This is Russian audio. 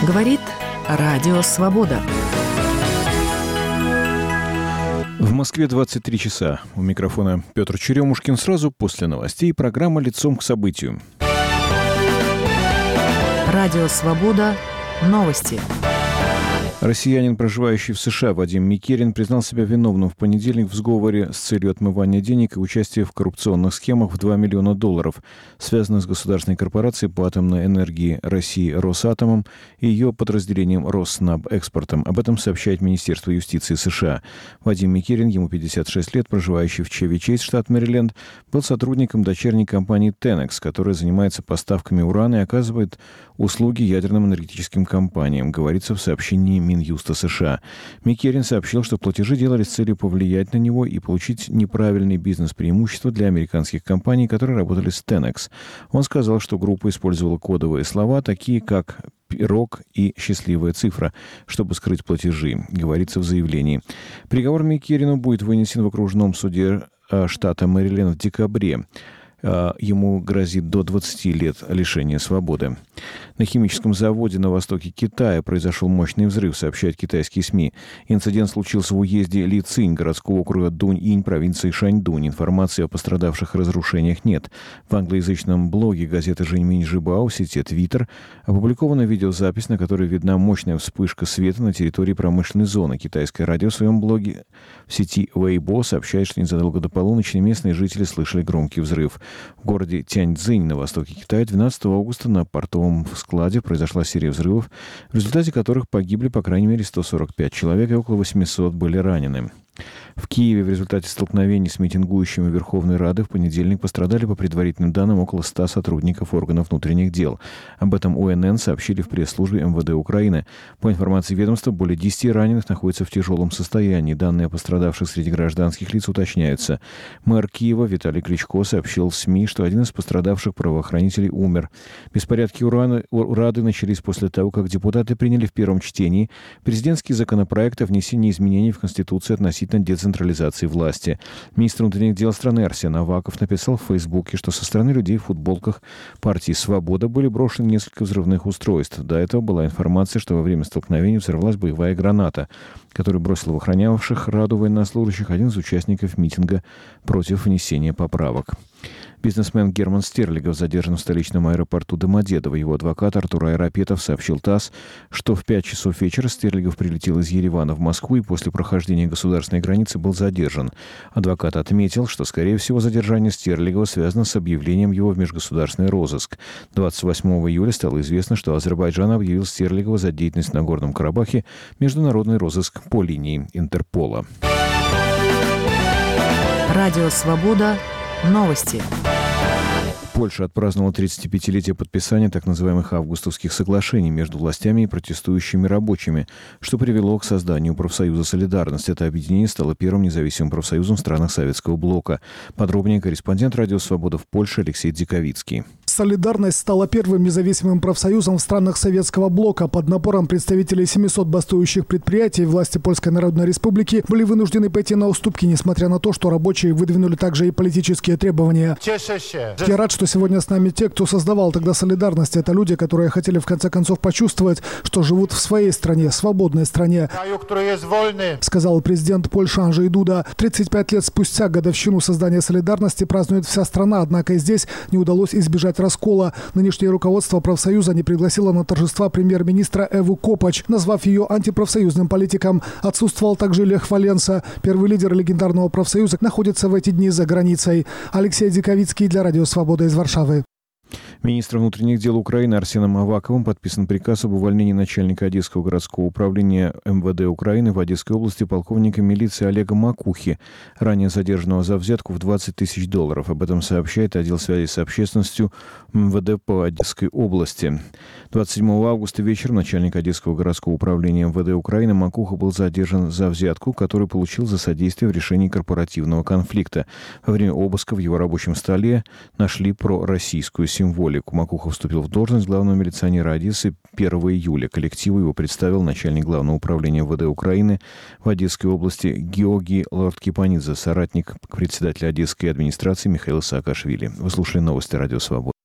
Говорит Радио Свобода. В Москве 23 часа. У микрофона Петр Черемушкин. Сразу после новостей программа «Лицом к событию». Радио Свобода. Новости. Россиянин, проживающий в США, Вадим Микерин, признал себя виновным в понедельник в сговоре с целью отмывания денег и участия в коррупционных схемах в $2 миллиона, связанных с государственной корпорацией по атомной энергии России «Росатомом» и ее подразделением «Роснабэкспортом». Об этом сообщает Министерство юстиции США. Вадим Микерин, ему 56 лет, проживающий в Чеви-Чейз, штат Мэриленд, был сотрудником дочерней компании Tenex, которая занимается поставками урана и оказывает услуги ядерным энергетическим компаниям, говорится в сообщении Минюста США. Микерин сообщил, что платежи делались с целью повлиять на него и получить неправильные бизнес-преимущества для американских компаний, которые работали с Tenex. Он сказал, что группа использовала кодовые слова, такие как «пирог» и «счастливая цифра», чтобы скрыть платежи, говорится в заявлении. Приговор Микерину будет вынесен в окружном суде штата Мэриленд в декабре. Ему грозит до 20 лет лишения свободы. На химическом заводе на востоке Китая произошел мощный взрыв, сообщают китайские СМИ. Инцидент случился в уезде Лицинь, городского округа Дунь-Инь, провинции Шаньдунь. Информации о пострадавших и разрушениях нет. В англоязычном блоге газеты «Жэньминь Жибао» в сети Twitter опубликована видеозапись, на которой видна мощная вспышка света на территории промышленной зоны. Китайское радио в своем блоге в сети Weibo сообщает, что незадолго до полуночи местные жители слышали громкий взрыв. В городе Тяньцзинь на востоке Китая 12 августа на портовом складе произошла серия взрывов, в результате которых погибли по крайней мере 145 человек и около 800 были ранены. В Киеве в результате столкновений с митингующими Верховной Рады в понедельник пострадали, по предварительным данным, около 100 сотрудников органов внутренних дел. Об этом УНН сообщили в пресс-службе МВД Украины. По информации ведомства, более 10 раненых находятся в тяжелом состоянии. Данные о пострадавших среди гражданских лиц уточняются. Мэр Киева Виталий Кличко сообщил в СМИ, что один из пострадавших правоохранителей умер. Беспорядки у Рады начались после того, как депутаты приняли в первом чтении президентский законопроект о внесении изменений в Конституцию относительно децентрализации власти. Министр внутренних дел страны Арсен Аваков написал в Фейсбуке, что со стороны людей в футболках партии «Свобода» были брошены несколько взрывных устройств. До этого была информация, что во время столкновений взорвалась боевая граната, которую бросил в охранявших Раду военнослужащих один из участников митинга против внесения поправок. Бизнесмен Герман Стерлигов задержан в столичном аэропорту Домодедово. Его адвокат Артур Айрапетов сообщил ТАСС, что в 5 часов вечера Стерлигов прилетел из Еревана в Москву и после прохождения государственной границы был задержан. Адвокат отметил, что, скорее всего, задержание Стерлигова связано с объявлением его в межгосударственный розыск. 28 июля стало известно, что Азербайджан объявил Стерлигова за деятельность в Нагорном Карабахе в международный розыск по линии Интерпола. Радио Свобода. Новости. Польша отпраздновала 35-летие подписания так называемых августовских соглашений между властями и протестующими рабочими, что привело к созданию профсоюза «Солидарность». Это объединение стало первым независимым профсоюзом в странах Советского блока. Подробнее корреспондент «Радио Свобода» в Польше Алексей Дзиковицкий. «Солидарность» стала первым независимым профсоюзом в странах Советского блока. Под напором представителей 700 бастующих предприятий власти Польской Народной Республики были вынуждены пойти на уступки, несмотря на то, что рабочие выдвинули также и политические требования. Я рад, что сегодня с нами те, кто создавал тогда «Солидарность». Это люди, которые хотели в конце концов почувствовать, что живут в своей стране, свободной стране, сказал президент Польши Анджей Дуда. 35 лет спустя годовщину создания «Солидарности» празднует вся страна, однако и здесь не удалось избежать раскола. Нынешнее руководство профсоюза не пригласило на торжества премьер-министра Эву Копач, назвав ее антипрофсоюзным политиком. Отсутствовал также Лех Валенса. Первый лидер легендарного профсоюза находится в эти дни за границей. Алексей Дзиковицкий для Радио Свобода из Варшавы. Министром внутренних дел Украины Арсеном Аваковым подписан приказ об увольнении начальника Одесского городского управления МВД Украины в Одесской области полковника милиции Олега Макухи, ранее задержанного за взятку в $20 тысяч. Об этом сообщает отдел связи с общественностью МВД по Одесской области. 27 августа вечером начальник Одесского городского управления МВД Украины Макуха был задержан за взятку, которую получил за содействие в решении корпоративного конфликта. Во время обыска в его рабочем столе нашли пророссийскую символику. Макуха вступил в должность главного милиционера Одессы 1 июля. Коллективу его представил начальник Главного управления МВД Украины в Одесской области Георгий Лордкипанидзе, соратник председателя Одесской администрации Михаила Саакашвили. Вы слушали новости Радио Свобода.